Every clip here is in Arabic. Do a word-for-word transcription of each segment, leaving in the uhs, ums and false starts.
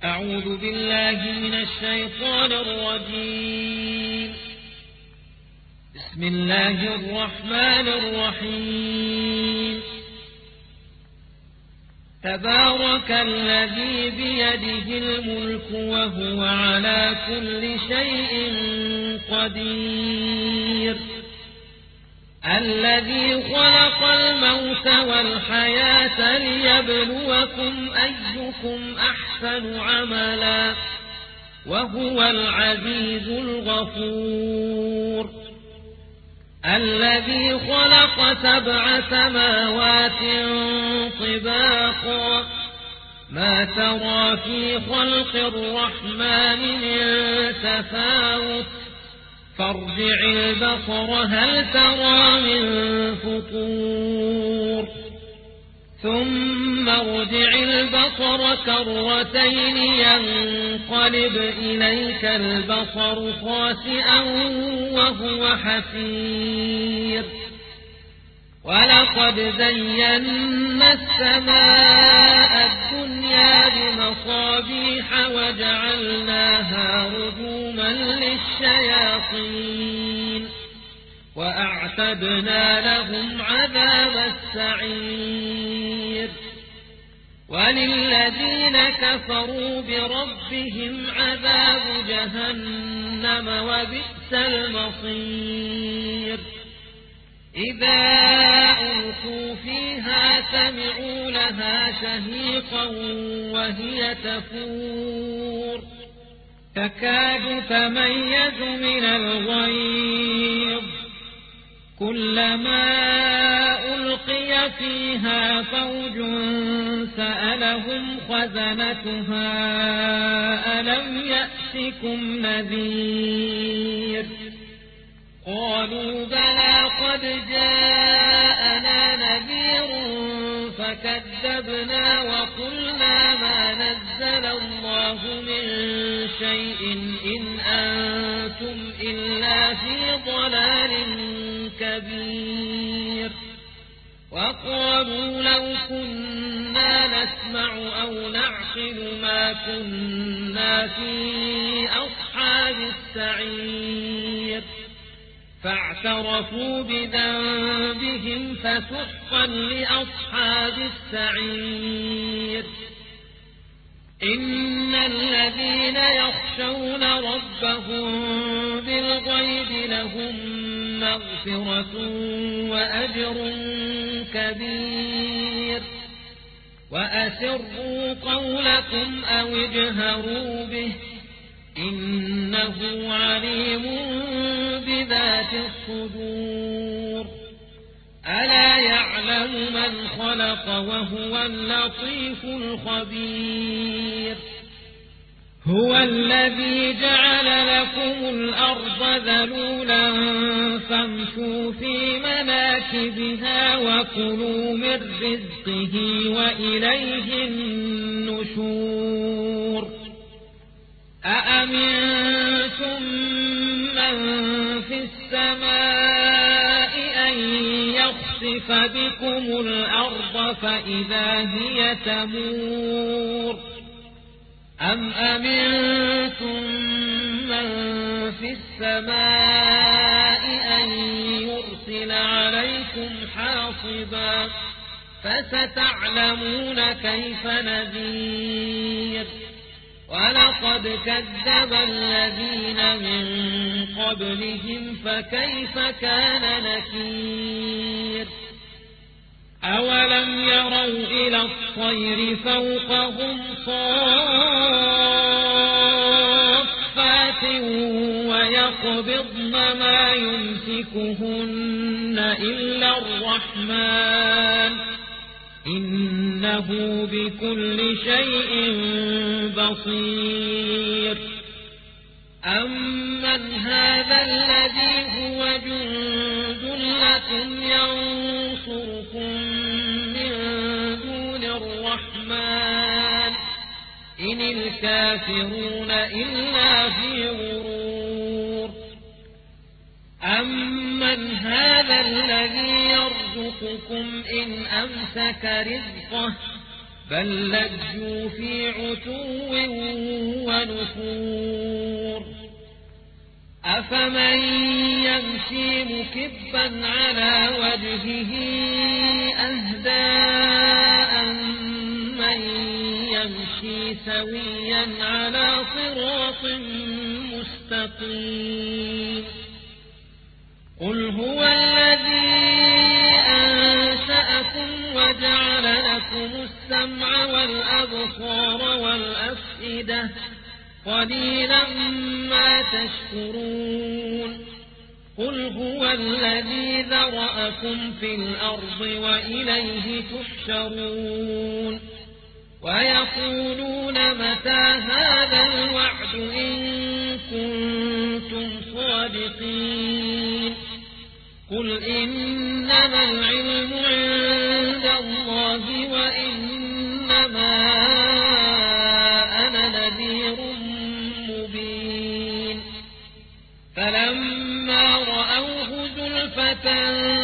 أعوذ بالله من الشيطان الرجيم. بسم الله الرحمن الرحيم. تبارك الذي بيده الملك وهو على كل شيء قدير، الذي خلق الموت والحياة ليبلوكم أيكم أحسن عملا وهو العزيز الغفور، الذي خلق سبع سماوات طباقا ما ترى في خلق الرحمن من تفاوت فارجع البصر هل ترى من فطور ثم ارجع البصر كرتين ينقلب إليك البصر خاسئا وهو حسير، ولقد زينا السماء الدنيا بمصابيح وجعلناها رجوما للشياطين وأعتدنا لهم عذاب السعير، وللذين كفروا بربهم عذاب جهنم وبئس المصير. إذا ألقوا فيها سمعوا لها شهيقا وهي تفور تكاد تميز من الغيظ، كلما ألقي فيها فوج سألهم خزنتها ألم يأتكم نذير، قالوا بلى قد جاءنا نذير فكذبنا وقلنا ما نزل الله من شيء إن أنتم إلا في ضلال كبير، وقالوا لو كنا نسمع أو نعقل ما كنا في أصحاب السعير، فاعترفوا بذنبهم فسحقا لأصحاب السعير. إن الذين يخشون ربهم بالغيب لهم مغفرة وأجر كبير، وأسروا قولكم أو اجهروا به إنه عليم بذات الصدور، ألا يعلم من خلق وهو اللطيف الخبير. هو الذي جعل لكم الأرض ذلولا فامشوا في مناكبها وكلوا من رزقه وإليه النشور. أأمنتم من في السماء أن يخسف بكم الأرض فإذا هي تمور، أم أمنتم من في السماء أن يرسل عليكم حاصبا فستعلمون كيف نذير. ولقد كذب الذين من قبلهم فكيف كان نكير. أولم يروا إلى الطير فوقهم صافات ويقبضن ما يمسكهن إلا الرحمن إنه بكل شيء بصير. أمن هذا الذي هو جند لكم ينصركم من دون الرحمن إن الكافرون إلا في غرور. أمن هذا الذي يرزقكم إن أمسك رزقه بل لجوا في عتو ونفور أفمن يمشي مكبا على وجهه أهدى أمن يمشي سويا على صراط مستقيم قل هو الذي أنشأكم وجعل لكم السمع والأبصار والأفئدة قليلا ما تشكرون قل هو الذي ذرأكم في الأرض وإليه تحشرون ويقولون متى هذا الوعد إن كنتم صادقين قل إنما العلم عند الله وإنما أنا نذير مبين فلما رأوه زلفة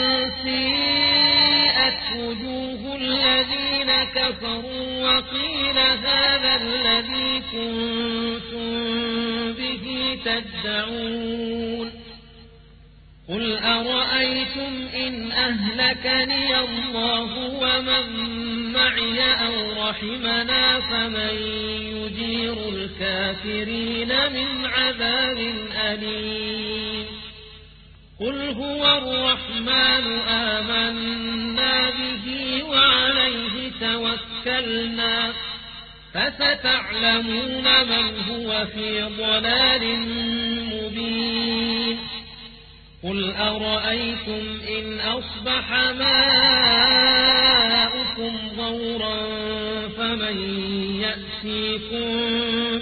سيئت وجوه الذين كفروا وقيل هذا الذي كنتم به تدعون قل أرأيتم إن أهلكني الله ومن معي أو رحمنا فمن يجير الكافرين من عذاب أليم قل هو الرحمن آمنا به وعليه توكلنا فستعلمون من هو في ضلال مبين قل أرأيتم إن أصبح ماؤكم غورا فمن يأتيكم